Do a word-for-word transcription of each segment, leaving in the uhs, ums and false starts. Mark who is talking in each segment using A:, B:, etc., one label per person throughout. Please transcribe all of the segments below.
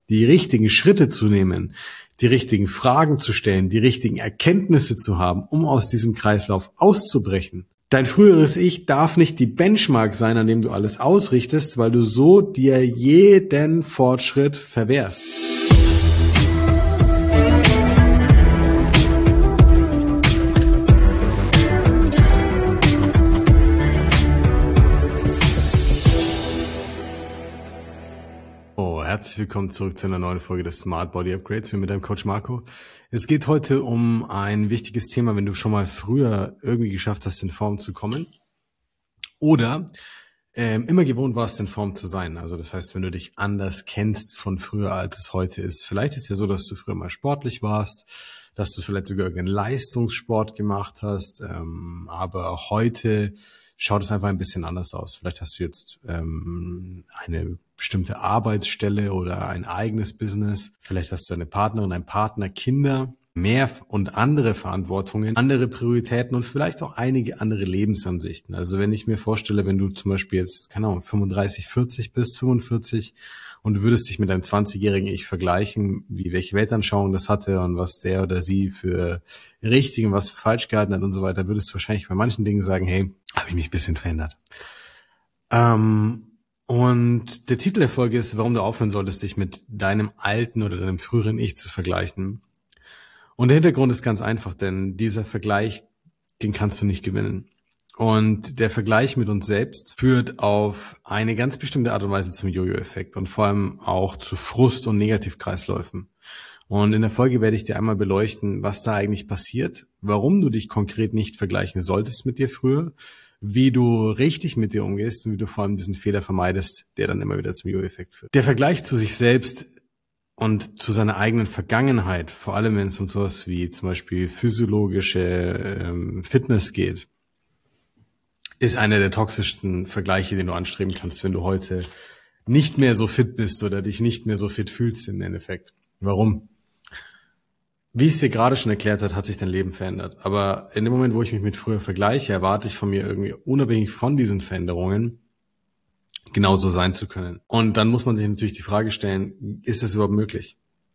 A: die richtigen Schritte zu nehmen, die richtigen Fragen zu stellen, die richtigen Erkenntnisse zu haben, um aus diesem Kreislauf auszubrechen. Dein früheres Ich darf nicht die Benchmark sein, an dem du alles ausrichtest, weil du so dir jeden Fortschritt verwehrst. Herzlich willkommen zurück zu einer neuen Folge des Smart Body Upgrades mit deinem Coach Marco. Es geht heute um ein wichtiges Thema, wenn du schon mal früher irgendwie geschafft hast, in Form zu kommen oder ähm, immer gewohnt warst, in Form zu sein. Also das heißt, wenn du dich anders kennst von früher, als es heute ist. Vielleicht ist es ja so, dass du früher mal sportlich warst, dass du vielleicht sogar irgendeinen Leistungssport gemacht hast, ähm, aber heute schaut es einfach ein bisschen anders aus. Vielleicht hast du jetzt ähm, eine bestimmte Arbeitsstelle oder ein eigenes Business. Vielleicht hast du eine Partnerin, einen Partner, Kinder, mehr und andere Verantwortungen, andere Prioritäten und vielleicht auch einige andere Lebensansichten. Also wenn ich mir vorstelle, wenn du zum Beispiel jetzt, keine Ahnung, fünfunddreißig, vierzig bist, fünfundvierzig und du würdest dich mit deinem zwanzigjährigen Ich vergleichen, wie welche Weltanschauung das hatte und was der oder sie für richtig und was für falsch gehalten hat und so weiter, würdest du wahrscheinlich bei manchen Dingen sagen, hey, habe ich mich ein bisschen verändert. Ähm, und der Titel der Folge ist, warum du aufhören solltest, dich mit deinem alten oder deinem früheren Ich zu vergleichen. Und der Hintergrund ist ganz einfach, denn dieser Vergleich, den kannst du nicht gewinnen. Und der Vergleich mit uns selbst führt auf eine ganz bestimmte Art und Weise zum Jojo-Effekt und vor allem auch zu Frust- und Negativkreisläufen. Und in der Folge werde ich dir einmal beleuchten, was da eigentlich passiert, warum du dich konkret nicht vergleichen solltest mit dir früher, wie du richtig mit dir umgehst und wie du vor allem diesen Fehler vermeidest, der dann immer wieder zum Jojo-Effekt führt. Der Vergleich zu sich selbst und zu seiner eigenen Vergangenheit, vor allem wenn es um sowas wie zum Beispiel physiologische ähm, Fitness geht, ist einer der toxischsten Vergleiche, den du anstreben kannst, wenn du heute nicht mehr so fit bist oder dich nicht mehr so fit fühlst im Endeffekt. Warum? Wie ich es dir gerade schon erklärt habe, hat sich dein Leben verändert. Aber in dem Moment, wo ich mich mit früher vergleiche, erwarte ich von mir irgendwie unabhängig von diesen Veränderungen genauso sein zu können. Und dann muss man sich natürlich die Frage stellen, ist das überhaupt möglich?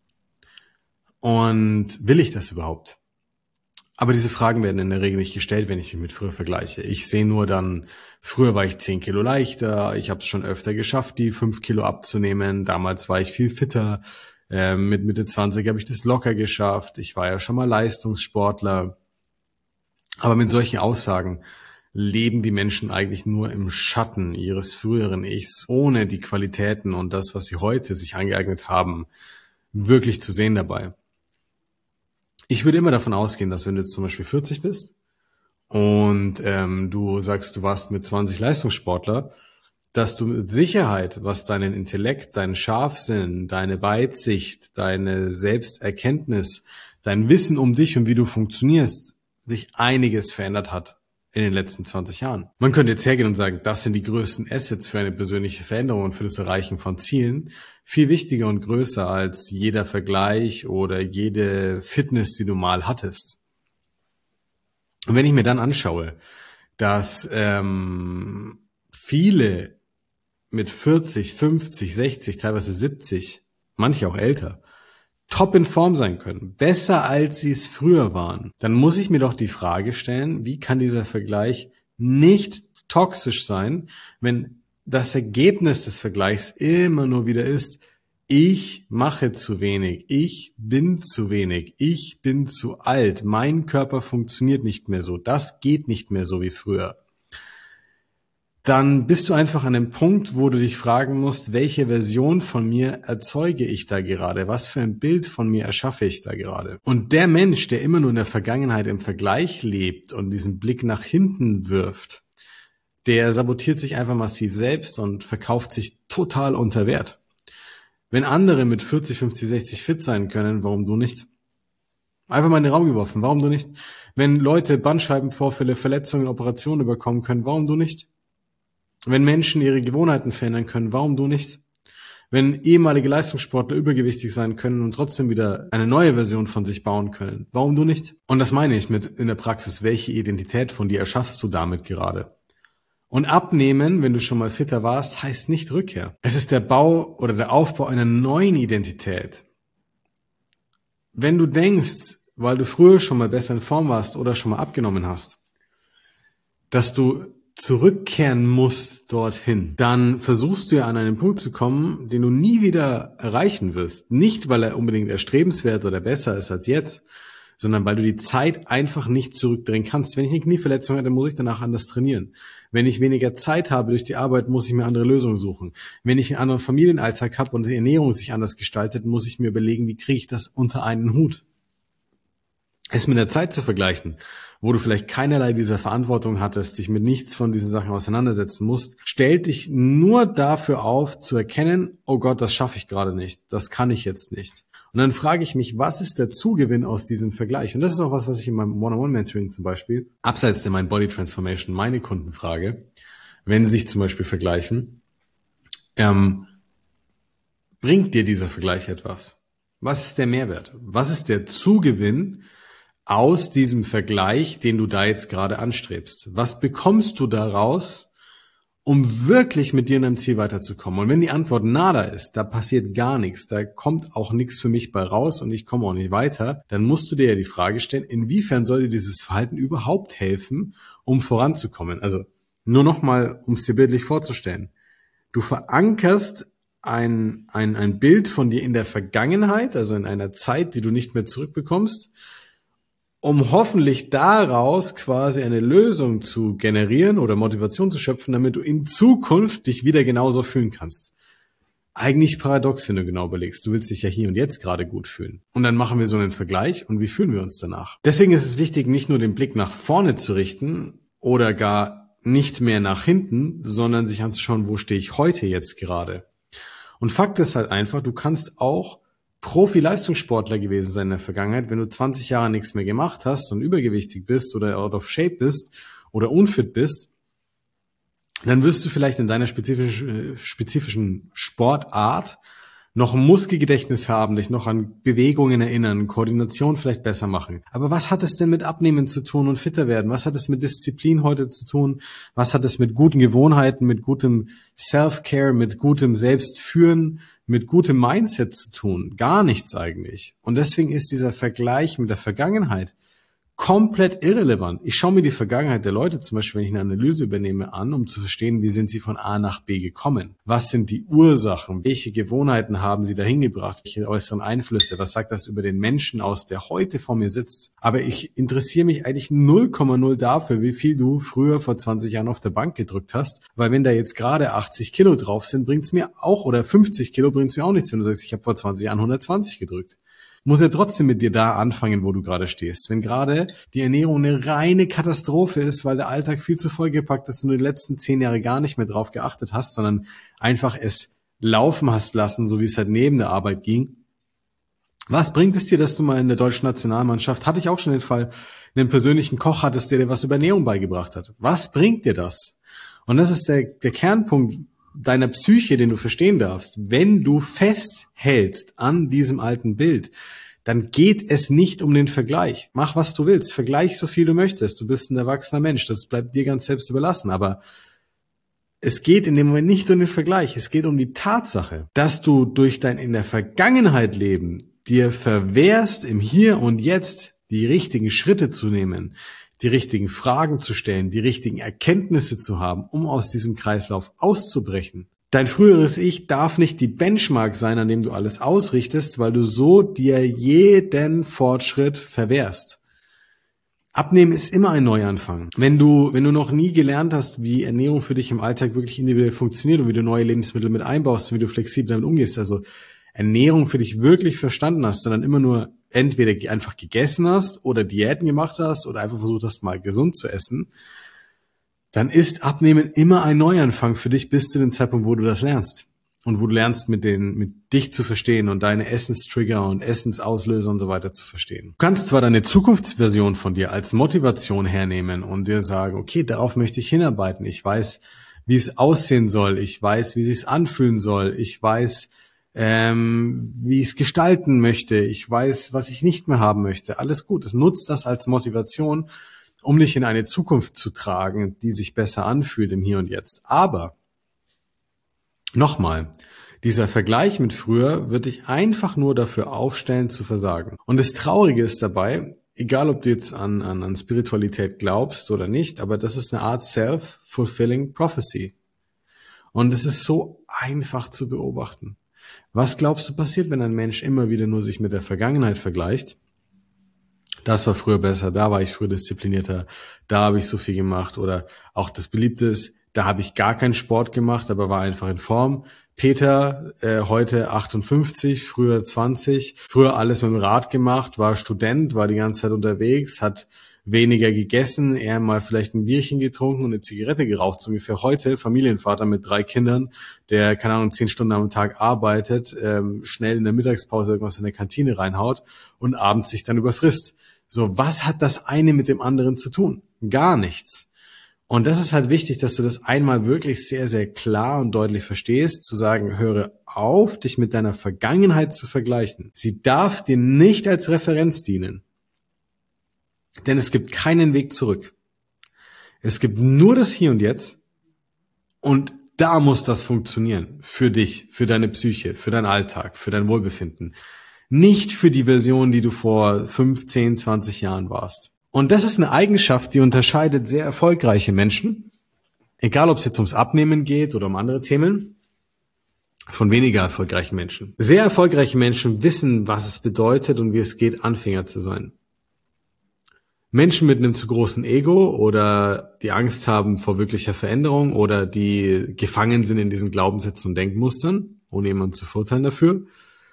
A: Und will ich das überhaupt? Aber diese Fragen werden in der Regel nicht gestellt, wenn ich mich mit früher vergleiche. Ich sehe nur dann, früher war ich zehn Kilo leichter, ich habe es schon öfter geschafft, die fünf Kilo abzunehmen. Damals war ich viel fitter. Äh, mit Mitte zwanzig habe ich das locker geschafft. Ich war ja schon mal Leistungssportler. Aber mit solchen Aussagen leben die Menschen eigentlich nur im Schatten ihres früheren Ichs, ohne die Qualitäten und das, was sie heute sich angeeignet haben, wirklich zu sehen dabei. Ich würde immer davon ausgehen, dass wenn du jetzt zum Beispiel vierzig bist und ähm, du sagst, du warst mit zwanzig Leistungssportler, dass du mit Sicherheit, was deinen Intellekt, deinen Scharfsinn, deine Weitsicht, deine Selbsterkenntnis, dein Wissen um dich und wie du funktionierst, sich einiges verändert hat in den letzten zwanzig Jahren. Man könnte jetzt hergehen und sagen, das sind die größten Assets für eine persönliche Veränderung und für das Erreichen von Zielen. Viel wichtiger und größer als jeder Vergleich oder jede Fitness, die du mal hattest. Und wenn ich mir dann anschaue, dass ähm, viele mit vierzig, fünfzig, sechzig, teilweise siebzig, manche auch älter, top in Form sein können, besser als sie es früher waren, dann muss ich mir doch die Frage stellen, wie kann dieser Vergleich nicht toxisch sein, wenn das Ergebnis des Vergleichs immer nur wieder ist, ich mache zu wenig, ich bin zu wenig, ich bin zu alt, mein Körper funktioniert nicht mehr so, das geht nicht mehr so wie früher. Dann bist du einfach an dem Punkt, wo du dich fragen musst, welche Version von mir erzeuge ich da gerade? Was für ein Bild von mir erschaffe ich da gerade? Und der Mensch, der immer nur in der Vergangenheit im Vergleich lebt und diesen Blick nach hinten wirft, der sabotiert sich einfach massiv selbst und verkauft sich total unter Wert. Wenn andere mit vierzig, fünfzig, sechzig fit sein können, warum du nicht? Einfach mal in den Raum geworfen, warum du nicht? Wenn Leute Bandscheibenvorfälle, Verletzungen, Operationen überkommen können, warum du nicht? Wenn Menschen ihre Gewohnheiten verändern können, warum du nicht? Wenn ehemalige Leistungssportler übergewichtig sein können und trotzdem wieder eine neue Version von sich bauen können, warum du nicht? Und das meine ich mit in der Praxis, welche Identität von dir erschaffst du damit gerade? Und abnehmen, wenn du schon mal fitter warst, heißt nicht Rückkehr. Es ist der Bau oder der Aufbau einer neuen Identität. Wenn du denkst, weil du früher schon mal besser in Form warst oder schon mal abgenommen hast, dass du zurückkehren musst dorthin, dann versuchst du ja an einen Punkt zu kommen, den du nie wieder erreichen wirst. Nicht, weil er unbedingt erstrebenswert oder besser ist als jetzt, sondern weil du die Zeit einfach nicht zurückdrehen kannst. Wenn ich eine Knieverletzung habe, dann muss ich danach anders trainieren. Wenn ich weniger Zeit habe durch die Arbeit, muss ich mir andere Lösungen suchen. Wenn ich einen anderen Familienalltag habe und die Ernährung sich anders gestaltet, muss ich mir überlegen, wie kriege ich das unter einen Hut. Es mit der Zeit zu vergleichen, wo du vielleicht keinerlei dieser Verantwortung hattest, dich mit nichts von diesen Sachen auseinandersetzen musst, stellt dich nur dafür auf, zu erkennen, oh Gott, das schaffe ich gerade nicht, das kann ich jetzt nicht. Und dann frage ich mich, was ist der Zugewinn aus diesem Vergleich? Und das ist auch was, was ich in meinem One-on-One-Mentoring zum Beispiel, abseits der Mind Body Transformation, meine Kunden frage, wenn sie sich zum Beispiel vergleichen, ähm, bringt dir dieser Vergleich etwas? Was ist der Mehrwert? Was ist der Zugewinn aus diesem Vergleich, den du da jetzt gerade anstrebst? Was bekommst du daraus, um wirklich mit dir in deinem Ziel weiterzukommen? Und wenn die Antwort nada ist, da passiert gar nichts, da kommt auch nichts für mich bei raus und ich komme auch nicht weiter, dann musst du dir ja die Frage stellen, inwiefern soll dir dieses Verhalten überhaupt helfen, um voranzukommen? Also nur nochmal, um es dir bildlich vorzustellen. Du verankerst ein, ein, ein Bild von dir in der Vergangenheit, also in einer Zeit, die du nicht mehr zurückbekommst, um hoffentlich daraus quasi eine Lösung zu generieren oder Motivation zu schöpfen, damit du in Zukunft dich wieder genauso fühlen kannst. Eigentlich paradox, wenn du genau überlegst. Du willst dich ja hier und jetzt gerade gut fühlen. Und dann machen wir so einen Vergleich und wie fühlen wir uns danach? Deswegen ist es wichtig, nicht nur den Blick nach vorne zu richten oder gar nicht mehr nach hinten, sondern sich anzuschauen, wo stehe ich heute jetzt gerade? Und Fakt ist halt einfach, du kannst auch Profi-Leistungssportler gewesen sein in der Vergangenheit, wenn du zwanzig Jahre nichts mehr gemacht hast und übergewichtig bist oder out of shape bist oder unfit bist, dann wirst du vielleicht in deiner spezifischen, spezifischen Sportart noch ein Muskelgedächtnis haben, dich noch an Bewegungen erinnern, Koordination vielleicht besser machen. Aber was hat es denn mit Abnehmen zu tun und fitter werden? Was hat es mit Disziplin heute zu tun? Was hat es mit guten Gewohnheiten, mit gutem Self-Care, mit gutem Selbstführen, mit gutem Mindset zu tun? Gar nichts eigentlich. Und deswegen ist dieser Vergleich mit der Vergangenheit komplett irrelevant. Ich schaue mir die Vergangenheit der Leute, zum Beispiel, wenn ich eine Analyse übernehme, an, um zu verstehen, wie sind sie von A nach B gekommen? Was sind die Ursachen? Welche Gewohnheiten haben sie dahin gebracht? Welche äußeren Einflüsse? Was sagt das über den Menschen aus, der heute vor mir sitzt? Aber ich interessiere mich eigentlich null Komma null dafür, wie viel du früher vor zwanzig Jahren auf der Bank gedrückt hast, weil wenn da jetzt gerade achtzig Kilo drauf sind, bringt's mir auch, oder fünfzig Kilo bringt's mir auch nichts, wenn du sagst, ich habe vor zwanzig Jahren hundertzwanzig gedrückt. Muss ja trotzdem mit dir da anfangen, wo du gerade stehst. Wenn gerade die Ernährung eine reine Katastrophe ist, weil der Alltag viel zu vollgepackt ist und du die letzten zehn Jahre gar nicht mehr drauf geachtet hast, sondern einfach es laufen hast lassen, so wie es halt neben der Arbeit ging. Was bringt es dir, dass du mal in der deutschen Nationalmannschaft, hatte ich auch schon den Fall, einen persönlichen Koch hattest, der dir was über Ernährung beigebracht hat? Was bringt dir das? Und das ist der, der Kernpunkt deiner Psyche, den du verstehen darfst. Wenn du festhältst an diesem alten Bild, dann geht es nicht um den Vergleich. Mach, was du willst. Vergleich so viel du möchtest. Du bist ein erwachsener Mensch. Das bleibt dir ganz selbst überlassen. Aber es geht in dem Moment nicht um den Vergleich. Es geht um die Tatsache, dass du durch dein in der Vergangenheit Leben dir verwehrst, im Hier und Jetzt die richtigen Schritte zu nehmen, die richtigen Fragen zu stellen, die richtigen Erkenntnisse zu haben, um aus diesem Kreislauf auszubrechen. Dein früheres Ich darf nicht die Benchmark sein, an dem du alles ausrichtest, weil du so dir jeden Fortschritt verwehrst. Abnehmen ist immer ein Neuanfang. Wenn du, wenn du noch nie gelernt hast, wie Ernährung für dich im Alltag wirklich individuell funktioniert und wie du neue Lebensmittel mit einbaust und wie du flexibel damit umgehst, also Ernährung für dich wirklich verstanden hast, sondern immer nur entweder einfach gegessen hast oder Diäten gemacht hast oder einfach versucht hast, mal gesund zu essen, dann ist Abnehmen immer ein Neuanfang für dich bis zu dem Zeitpunkt, wo du das lernst. Und wo du lernst, mit den, mit dich zu verstehen und deine Essenstrigger und Essensauslöser und so weiter zu verstehen. Du kannst zwar deine Zukunftsversion von dir als Motivation hernehmen und dir sagen, okay, darauf möchte ich hinarbeiten. Ich weiß, wie es aussehen soll. Ich weiß, wie es sich anfühlen soll. Ich weiß, ähm, wie ich es gestalten möchte. Ich weiß, was ich nicht mehr haben möchte. Alles gut. Es nutzt das als Motivation, um dich in eine Zukunft zu tragen, die sich besser anfühlt im Hier und Jetzt. Aber nochmal, dieser Vergleich mit früher wird dich einfach nur dafür aufstellen, zu versagen. Und das Traurige ist dabei, egal ob du jetzt an, an, an Spiritualität glaubst oder nicht, aber das ist eine Art Self-Fulfilling Prophecy. Und es ist so einfach zu beobachten. Was glaubst du passiert, wenn ein Mensch immer wieder nur sich mit der Vergangenheit vergleicht? Das war früher besser, da war ich früher disziplinierter, da habe ich so viel gemacht. Oder auch das Beliebte ist, da habe ich gar keinen Sport gemacht, aber war einfach in Form. Peter, äh, heute achtundfünfzig, früher zwanzig, früher alles mit dem Rad gemacht, war Student, war die ganze Zeit unterwegs, hat weniger gegessen, eher mal vielleicht ein Bierchen getrunken und eine Zigarette geraucht, so ungefähr heute, Familienvater mit drei Kindern, der, keine Ahnung, zehn Stunden am Tag arbeitet, ähm, schnell in der Mittagspause irgendwas in der Kantine reinhaut und abends sich dann überfrisst. So, was hat das eine mit dem anderen zu tun? Gar nichts. Und das ist halt wichtig, dass du das einmal wirklich sehr, sehr klar und deutlich verstehst, zu sagen, höre auf, dich mit deiner Vergangenheit zu vergleichen. Sie darf dir nicht als Referenz dienen. Denn es gibt keinen Weg zurück. Es gibt nur das Hier und Jetzt und da muss das funktionieren. Für dich, für deine Psyche, für deinen Alltag, für dein Wohlbefinden. Nicht für die Version, die du vor fünfzehn, zwanzig Jahren warst. Und das ist eine Eigenschaft, die unterscheidet sehr erfolgreiche Menschen, egal ob es jetzt ums Abnehmen geht oder um andere Themen, von weniger erfolgreichen Menschen. Sehr erfolgreiche Menschen wissen, was es bedeutet und wie es geht, Anfänger zu sein. Menschen mit einem zu großen Ego oder die Angst haben vor wirklicher Veränderung oder die gefangen sind in diesen Glaubenssätzen und Denkmustern, ohne jemanden zu verurteilen dafür,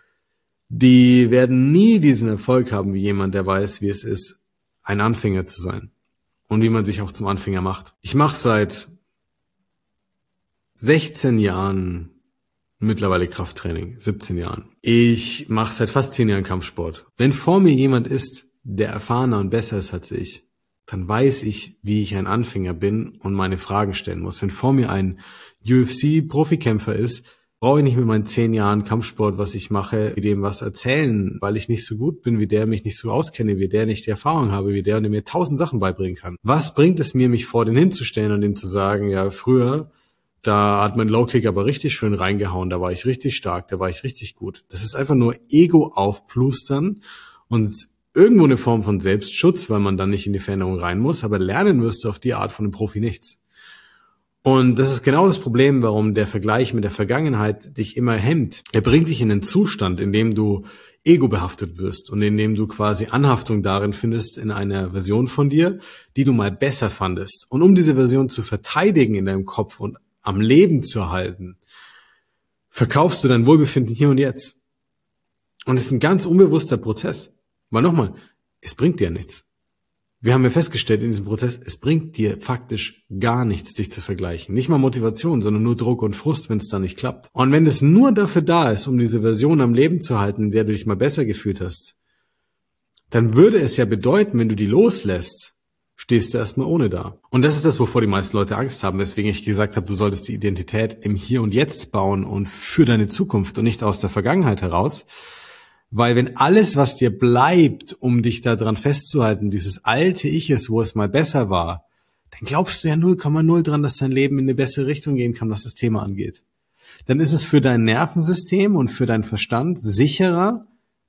A: die werden nie diesen Erfolg haben wie jemand, der weiß, wie es ist, ein Anfänger zu sein und wie man sich auch zum Anfänger macht. Ich mache seit sechzehn Jahren mittlerweile Krafttraining, siebzehn Jahren. Ich mache seit fast zehn Jahren Kampfsport. Wenn vor mir jemand ist, der erfahrener und besser ist als ich, dann weiß ich, wie ich ein Anfänger bin und meine Fragen stellen muss. Wenn vor mir ein U F C-Profikämpfer ist, brauche ich nicht mit meinen zehn Jahren Kampfsport, was ich mache, dem was erzählen, weil ich nicht so gut bin wie der, mich nicht so auskenne, wie der, nicht die Erfahrung habe wie der und der mir tausend Sachen beibringen kann. Was bringt es mir, mich vor den hinzustellen und ihm zu sagen, ja, früher, da hat mein Low-Kick aber richtig schön reingehauen, da war ich richtig stark, da war ich richtig gut. Das ist einfach nur Ego aufplustern und irgendwo eine Form von Selbstschutz, weil man dann nicht in die Veränderung rein muss, aber lernen wirst du auf die Art von einem Profi nichts. Und das ist genau das Problem, warum der Vergleich mit der Vergangenheit dich immer hemmt. Er bringt dich in einen Zustand, in dem du ego-behaftet wirst und in dem du quasi Anhaftung darin findest in einer Version von dir, die du mal besser fandest. Und um diese Version zu verteidigen in deinem Kopf und am Leben zu halten, verkaufst du dein Wohlbefinden hier und jetzt. Und es ist ein ganz unbewusster Prozess. Weil nochmal, es bringt dir nichts. Wir haben ja festgestellt in diesem Prozess, es bringt dir faktisch gar nichts, dich zu vergleichen. Nicht mal Motivation, sondern nur Druck und Frust, wenn es dann nicht klappt. Und wenn es nur dafür da ist, um diese Version am Leben zu halten, in der du dich mal besser gefühlt hast, dann würde es ja bedeuten, wenn du die loslässt, stehst du erstmal ohne da. Und das ist das, wovor die meisten Leute Angst haben, weswegen ich gesagt habe, du solltest die Identität im Hier und Jetzt bauen und für deine Zukunft und nicht aus der Vergangenheit heraus. Weil wenn alles, was dir bleibt, um dich daran festzuhalten, dieses alte Ich ist, wo es mal besser war, dann glaubst du ja null Komma null dran, dass dein Leben in eine bessere Richtung gehen kann, was das Thema angeht. Dann ist es für dein Nervensystem und für deinen Verstand sicherer,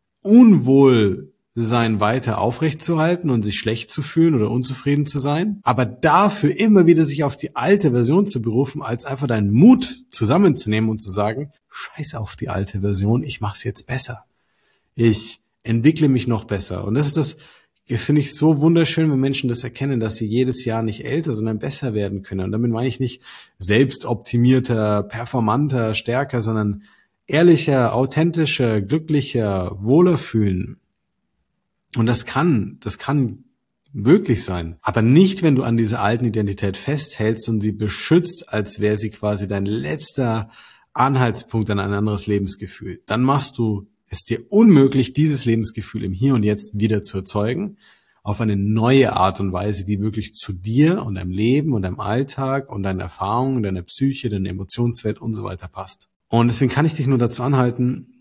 A: Unwohlsein weiter aufrechtzuerhalten und sich schlecht zu fühlen oder unzufrieden zu sein, aber dafür immer wieder sich auf die alte Version zu berufen, als einfach deinen Mut zusammenzunehmen und zu sagen, scheiß auf die alte Version, ich mach's jetzt besser. Ich entwickle mich noch besser. Und das ist das, finde ich so wunderschön, wenn Menschen das erkennen, dass sie jedes Jahr nicht älter, sondern besser werden können. Und damit meine ich nicht selbstoptimierter, performanter, stärker, sondern ehrlicher, authentischer, glücklicher, wohler fühlen. Und das kann, das kann wirklich sein. Aber nicht, wenn du an dieser alten Identität festhältst und sie beschützt, als wäre sie quasi dein letzter Anhaltspunkt an ein anderes Lebensgefühl. Dann machst du es dir unmöglich, dieses Lebensgefühl im Hier und Jetzt wieder zu erzeugen, auf eine neue Art und Weise, die wirklich zu dir und deinem Leben und deinem Alltag und deinen Erfahrungen, deiner Psyche, deiner Emotionswelt und so weiter passt. Und deswegen kann ich dich nur dazu anhalten,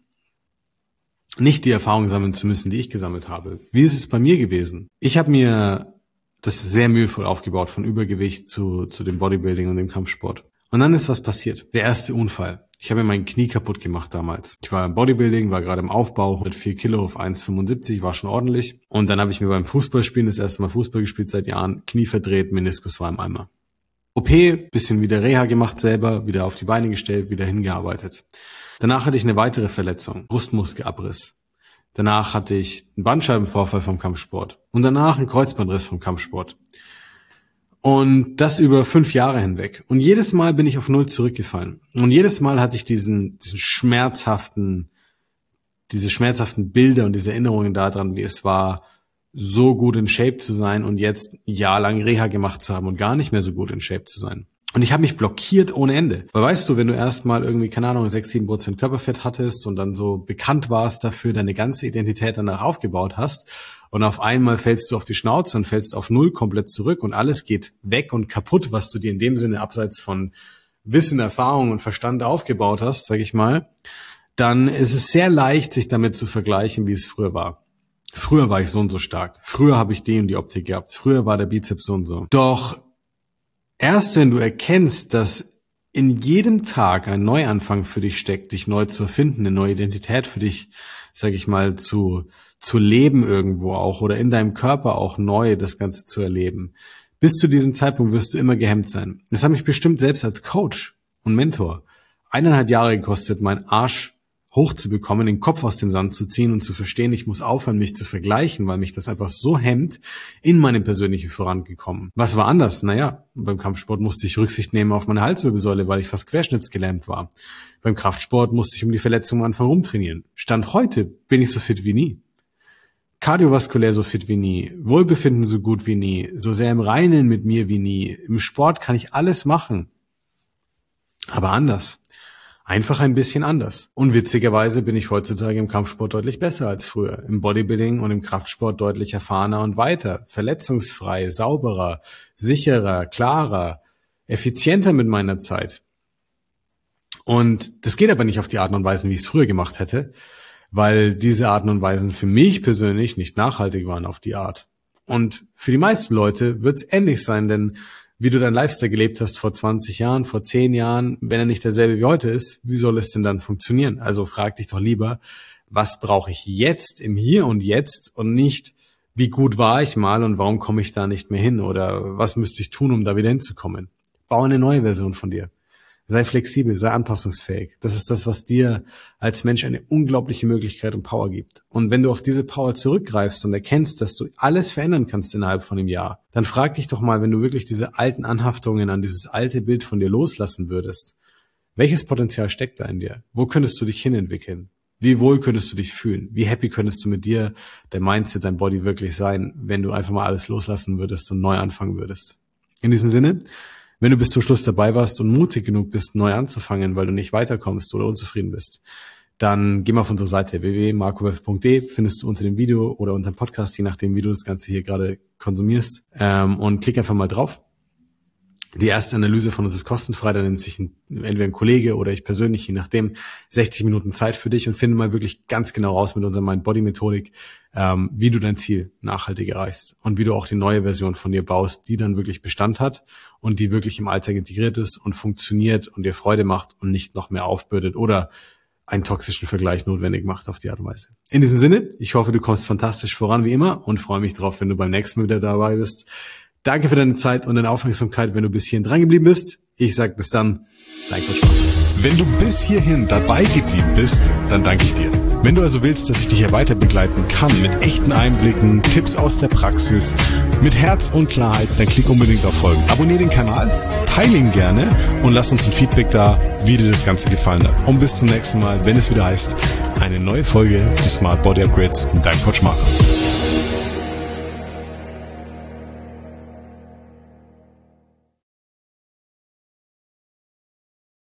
A: nicht die Erfahrungen sammeln zu müssen, die ich gesammelt habe. Wie ist es bei mir gewesen? Ich habe mir das sehr mühevoll aufgebaut, von Übergewicht zu, zu dem Bodybuilding und dem Kampfsport. Und dann ist was passiert. Der erste Unfall. Ich habe mir mein Knie kaputt gemacht damals. Ich war im Bodybuilding, war gerade im Aufbau mit vier Kilo auf eins Komma fünfundsiebzig, war schon ordentlich. Und dann habe ich mir beim Fußballspielen, das erste Mal Fußball gespielt seit Jahren, Knie verdreht, Meniskus war im Eimer. O P, bisschen wieder Reha gemacht selber, wieder auf die Beine gestellt, wieder hingearbeitet. Danach hatte ich eine weitere Verletzung, Brustmuskelabriss. Danach hatte ich einen Bandscheibenvorfall vom Kampfsport. Und danach einen Kreuzbandriss vom Kampfsport. Und das über fünf Jahre hinweg. Und jedes Mal bin ich auf Null zurückgefallen. Und jedes Mal hatte ich diesen, diesen schmerzhaften, diese schmerzhaften Bilder und diese Erinnerungen daran, wie es war, so gut in Shape zu sein und jetzt ein Jahr lang Reha gemacht zu haben und gar nicht mehr so gut in Shape zu sein. Und ich habe mich blockiert ohne Ende. Weil weißt du, wenn du erstmal irgendwie, keine Ahnung, sechs, sieben Prozent Körperfett hattest und dann so bekannt warst dafür, deine ganze Identität danach aufgebaut hast, und auf einmal fällst du auf die Schnauze und fällst auf Null komplett zurück und alles geht weg und kaputt, was du dir in dem Sinne abseits von Wissen, Erfahrung und Verstand aufgebaut hast, sag ich mal, dann ist es sehr leicht, sich damit zu vergleichen, wie es früher war. Früher war ich so und so stark. Früher habe ich die und die Optik gehabt. Früher war der Bizeps so und so. Doch erst wenn du erkennst, dass in jedem Tag ein Neuanfang für dich steckt, dich neu zu erfinden, eine neue Identität für dich, sag ich mal, zu zu leben irgendwo auch oder in deinem Körper auch neu das Ganze zu erleben. Bis zu diesem Zeitpunkt wirst du immer gehemmt sein. Das hat mich bestimmt selbst als Coach und Mentor eineinhalb Jahre gekostet, meinen Arsch hochzubekommen, den Kopf aus dem Sand zu ziehen und zu verstehen, ich muss aufhören, mich zu vergleichen, weil mich das einfach so hemmt, in meine persönliche Vorangekommen. Was war anders? Naja, beim Kampfsport musste ich Rücksicht nehmen auf meine Halswirbelsäule, weil ich fast querschnittsgelähmt war. Beim Kraftsport musste ich um die Verletzung am Anfang rumtrainieren. Stand heute bin ich so fit wie nie. Kardiovaskulär so fit wie nie, Wohlbefinden so gut wie nie, so sehr im Reinen mit mir wie nie. Im Sport kann ich alles machen. Aber anders. Einfach ein bisschen anders. Und witzigerweise bin ich heutzutage im Kampfsport deutlich besser als früher. Im Bodybuilding und im Kraftsport deutlich erfahrener und weiter. Verletzungsfrei, sauberer, sicherer, klarer, effizienter mit meiner Zeit. Und das geht aber nicht auf die Art und Weise, wie ich es früher gemacht hätte, weil diese Arten und Weisen für mich persönlich nicht nachhaltig waren auf die Art. Und für die meisten Leute wird es ähnlich sein, denn wie du dein Lifestyle gelebt hast vor zwanzig Jahren, vor zehn Jahren, wenn er nicht derselbe wie heute ist, wie soll es denn dann funktionieren? Also frag dich doch lieber, was brauche ich jetzt im Hier und Jetzt und nicht, wie gut war ich mal und warum komme ich da nicht mehr hin oder was müsste ich tun, um da wieder hinzukommen? Bau eine neue Version von dir. Sei flexibel, sei anpassungsfähig. Das ist das, was dir als Mensch eine unglaubliche Möglichkeit und Power gibt. Und wenn du auf diese Power zurückgreifst und erkennst, dass du alles verändern kannst innerhalb von einem Jahr, dann frag dich doch mal, wenn du wirklich diese alten Anhaftungen an dieses alte Bild von dir loslassen würdest, welches Potenzial steckt da in dir? Wo könntest du dich hinentwickeln? Wie wohl könntest du dich fühlen? Wie happy könntest du mit dir, dein Mindset, dein Body wirklich sein, wenn du einfach mal alles loslassen würdest und neu anfangen würdest? In diesem Sinne, wenn du bis zum Schluss dabei warst und mutig genug bist, neu anzufangen, weil du nicht weiterkommst oder unzufrieden bist, dann geh mal auf unsere Seite w w w punkt marco wolf punkt d, findest du unter dem Video oder unter dem Podcast, je nachdem, wie du das Ganze hier gerade konsumierst, ähm, und klick einfach mal drauf. Die erste Analyse von uns ist kostenfrei, da nimmt sich ein, entweder ein Kollege oder ich persönlich, je nachdem, sechzig Minuten Zeit für dich und finde mal wirklich ganz genau raus mit unserer Mind-Body-Methodik, ähm, wie du dein Ziel nachhaltig erreichst und wie du auch die neue Version von dir baust, die dann wirklich Bestand hat und die wirklich im Alltag integriert ist und funktioniert und dir Freude macht und nicht noch mehr aufbürdet oder einen toxischen Vergleich notwendig macht auf die Art und Weise. In diesem Sinne, ich hoffe, du kommst fantastisch voran wie immer und freue mich drauf, wenn du beim nächsten Mal wieder dabei bist. Danke für deine Zeit und deine Aufmerksamkeit, wenn du bis hierhin dran geblieben bist. Ich sag bis dann, dein Coach Marco.
B: Wenn du bis hierhin dabei geblieben bist, dann danke ich dir. Wenn du also willst, dass ich dich hier weiter begleiten kann mit echten Einblicken, Tipps aus der Praxis, mit Herz und Klarheit, dann klick unbedingt auf Folgen. Abonnier den Kanal, teile ihn gerne und lass uns ein Feedback da, wie dir das Ganze gefallen hat. Und bis zum nächsten Mal, wenn es wieder heißt, eine neue Folge des Smart Body Upgrades mit deinem Coach Marco.